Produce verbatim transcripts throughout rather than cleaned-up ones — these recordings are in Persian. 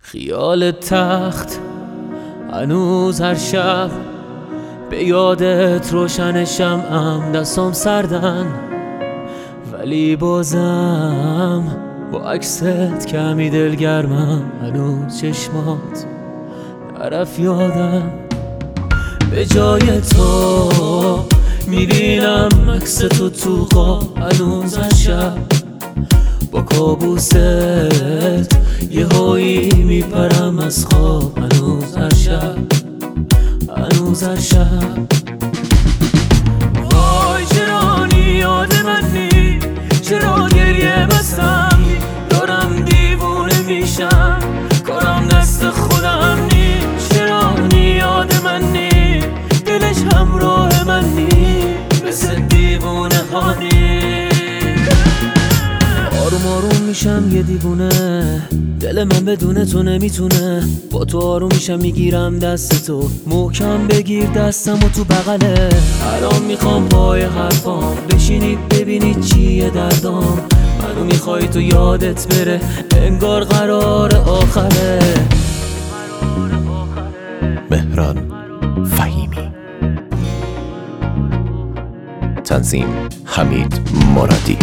خیال تخت هنوز هر شب به یادت روشن شمعم، دستام سردن ولی بازم با عکست کمی دلگرمم. هنوز چشمات نرفت یادم، به جای تو میبینم عکس تو تو خواب. هنوز هر شب با کابوست یه هایی میپرم از خواب. هنوز هر شب هنوز هر شب وای چرا یاد منی، چرا گریه بستم، دارم دیوونه میشم، کارم دست خودم نی. چرا یاد منی، دلش همراه منی، مثل دیوونه هانی. آروم آروم میشم یه دیوونه، دل من بدون تو نمیتونه. با تو آروم میشم میگیرم دست تو، محکم بگیر دستم و تو بغله. الان میخوام پای حرفام بشینی ببینی چیه دردام. منو میخوای تو یادت بره، انگار قرار آخره. مهران فهیمی، تنظیم حمید مرادی.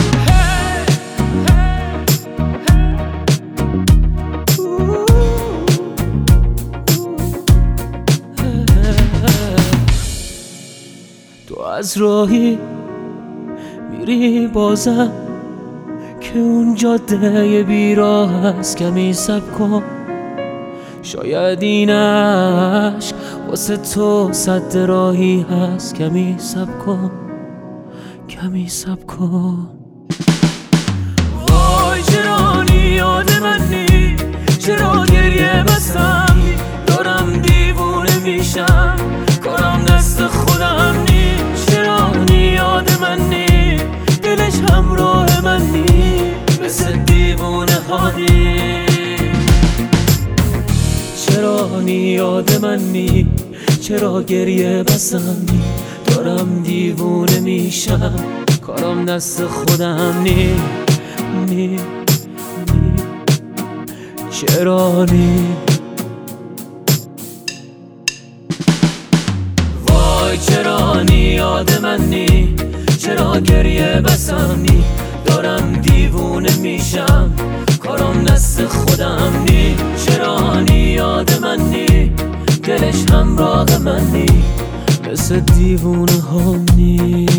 تو از راهی میری بازم که اون جاده بیراه هست، کمی صبر کن. شاید این عشق واسه تو صد راهی هست، کمی صبر کن، کمی صبر کن. وای چرا یاد منی، چرا گریه بستم، دارم دیوونه میشم، کارم دست خودم نی. چرا یاد منی، دلش همراه منی، مثل دیوونه هانی. چرا یاد منی، چرا گریه بستم، دارم دیوونه میشم، کارم دست خودم نی نی نی. چرا نی وای چرا یاد منی، چرا گریه بستم، دارم دیوونه میشم، کارم دست خودم نی. چرا یاد منی، دلش همراه منی، مثل دیوونه ها نی.